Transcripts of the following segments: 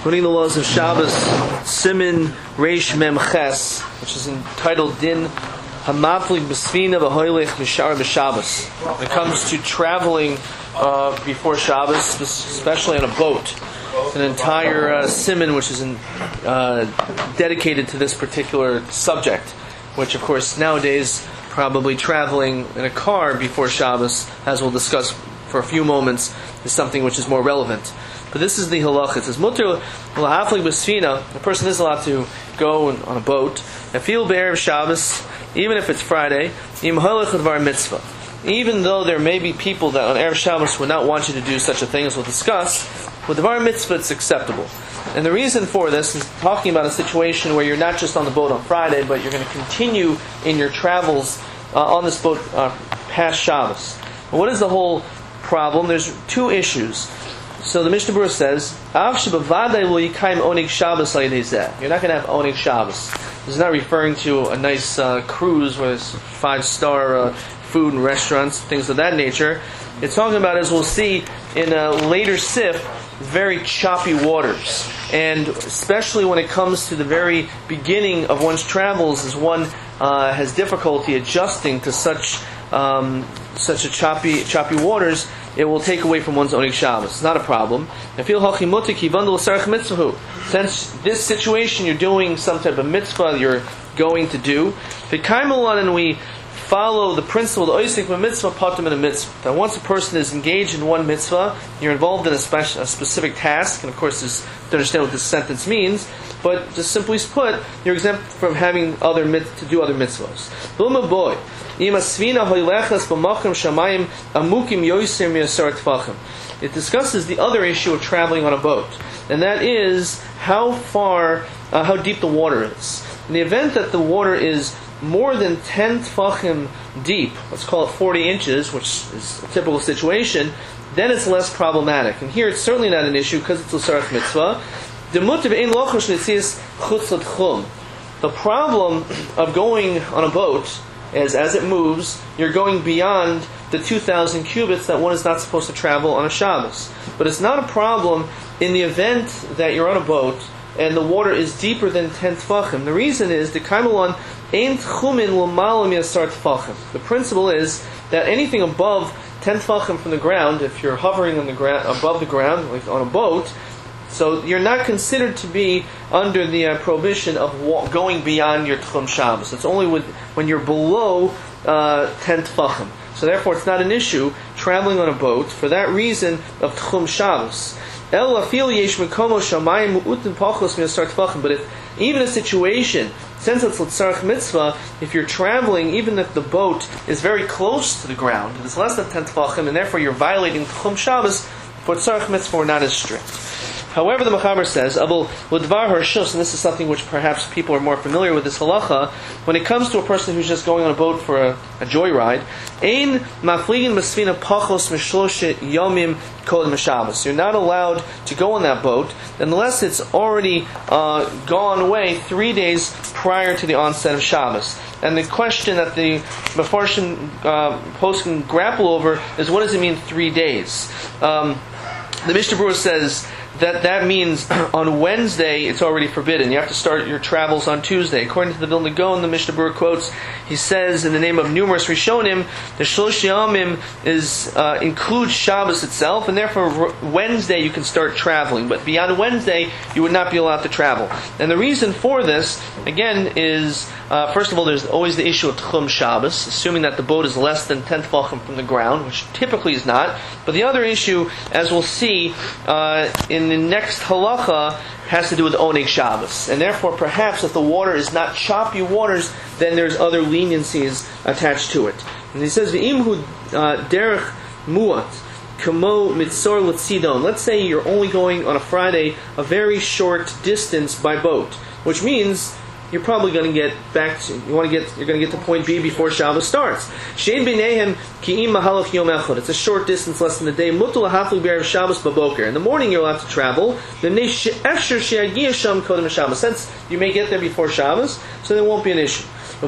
Learning the laws of Shabbos, Simin Reish Mem Ches, which is entitled Din Hamaflig B'Sfina V'Hoylech Mishar B'Shabbos. When it comes to traveling before Shabbos, especially on a boat, an entire simin which is dedicated to this particular subject, which of course nowadays probably traveling in a car before Shabbos, as we'll discuss for a few moments, is something which is more relevant. But this is the halach. It says, Mutter l'haflig b'sfina, a person is allowed to go on a boat, and feel be'erev Shabbos, even if it's Friday, im halach d'var mitzvah. Even though there may be people that on Erev Shabbos would not want you to do such a thing, as we'll discuss, with d'var mitzvah it's acceptable. And the reason for this is talking about a situation where you're not just on the boat on Friday, but you're going to continue in your travels on this boat past Shabbos. But what is the whole problem? There's two issues. So the Mishnah Berurah says, you're not going to have Oneg Shabbos. This is not referring to a nice cruise where there's 5-star food and restaurants, things of that nature. It's talking about, as we'll see in a later sif, very choppy waters. And especially when it comes to the very beginning of one's travels, as one has difficulty adjusting to such a choppy waters, it will take away from one's Oneg Shabbos. It's not a problem. Since this situation you're doing some type of mitzvah you're going to do, and we follow the principle of the mitzvah, patim in a mitzvah. That once a person is engaged in one mitzvah, you're involved in a specific task, and of course this, to understand what this sentence means, but just simply put, you're exempt from having to do other mitzvahs. It discusses the other issue of traveling on a boat, and that is how deep the water is. In the event that the water is more than 10 tfachim deep, let's call it 40 inches, which is a typical situation, then it's less problematic. And here it's certainly not an issue because it's l'sarach mitzvah. The problem of going on a boat is, as it moves, you're going beyond the 2,000 cubits that one is not supposed to travel on a Shabbos. But it's not a problem in the event that you're on a boat and the water is deeper than 10 tfachim. The reason is the kaimalon ain't chumin l'malam yasar tfachim. The principle is that anything above 10 tfachim from the ground, if you're hovering on the ground, above the ground, like on a boat, so you're not considered to be under the prohibition of going beyond your tchum Shabbos. It's only when you're below 10 tfachim. So therefore, it's not an issue traveling on a boat for that reason of tchum Shabbos. But if even a situation, since it's l'tzarech mitzvah, if you're traveling, even if the boat is very close to the ground, it's less than 10 tefachim, and therefore you're violating tchum Shabbos, for tzarech mitzvah we're not as strict. However, the Mechaber says, Abul Ludvar Harshus, and this is something which perhaps people are more familiar with this halacha, when it comes to a person who's just going on a boat for a joyride, Ein mafligin masfina pachos mishloshe yomim kol mishabos. You're not allowed to go on that boat unless it's already gone away 3 days prior to the onset of Shabbos. And the question that the Mefarshim post can grapple over is, what does it mean 3 days? The Mishnah Berurah says that means on Wednesday it's already forbidden. You have to start your travels on Tuesday. According to the Vilna Gaon, the Mishnah Berurah quotes, he says in the name of numerous Rishonim, the Shlosh Yamim includes Shabbos itself, and therefore Wednesday you can start traveling. But beyond Wednesday, you would not be allowed to travel. And the reason for this, again, is first of all, there's always the issue of Tchum Shabbos, assuming that the boat is less than 10 tefachim from the ground, which typically is not. But the other issue, as we'll see in the next halacha, has to do with Oneg Shabbos. And therefore, perhaps if the water is not choppy waters, then there's other leniencies attached to it. And he says, V'imhu derech muat, kamo mitzor l'tzidon. Let's say you're only going on a Friday a very short distance by boat, which means you're probably going to get you're going to get to point B before Shabbos starts. Shein b'neihem ki'im mahalach yom echad. It's a short distance, less than a day. Mutul haflu b'erev Shabbos b'boker. In the morning you're allowed to travel. Since you may get there before Shabbos, so there won't be an issue. But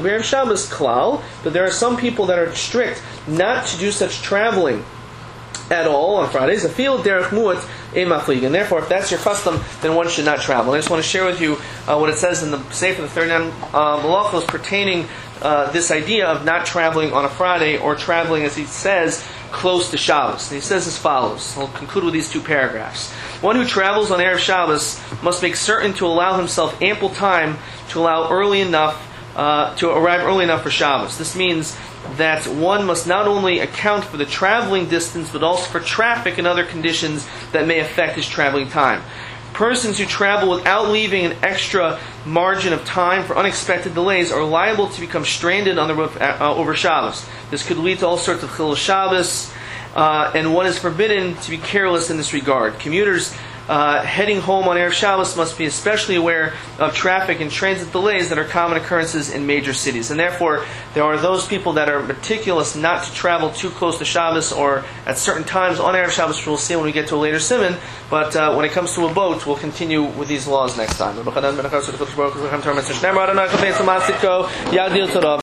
there are some people that are strict not to do such traveling at all on Fridays. And therefore, if that's your custom, then one should not travel. And I just want to share with you what it says in the Sefer, the 39 Malachos, pertaining this idea of not traveling on a Friday, or traveling, as he says, close to Shabbos. And he says as follows. I'll conclude with these two paragraphs. One who travels on Erev Shabbos must make certain to allow himself ample time to arrive early enough for Shabbos. This means that one must not only account for the traveling distance, but also for traffic and other conditions that may affect his traveling time. Persons who travel without leaving an extra margin of time for unexpected delays are liable to become stranded on the road over Shabbos. This could lead to all sorts of chilul Shabbos, and one is forbidden to be careless in this regard. Commuters heading home on Erev Shabbos must be especially aware of traffic and transit delays that are common occurrences in major cities. And therefore, there are those people that are meticulous not to travel too close to Shabbos or at certain times on Erev Shabbos, which we'll see when we get to a later simon. But when it comes to a boat, we'll continue with these laws next time.